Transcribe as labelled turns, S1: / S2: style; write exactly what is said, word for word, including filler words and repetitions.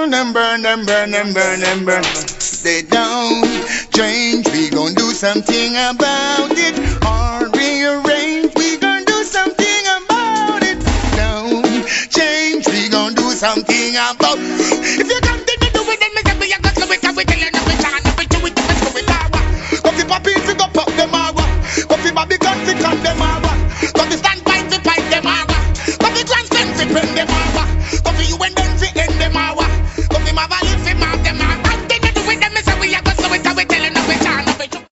S1: them burn, them burn, them burn, them burn. They don't change, we gon' do something about it. Or rearrange, we gon' do something about it. Don't change, we gon' do something about it. If you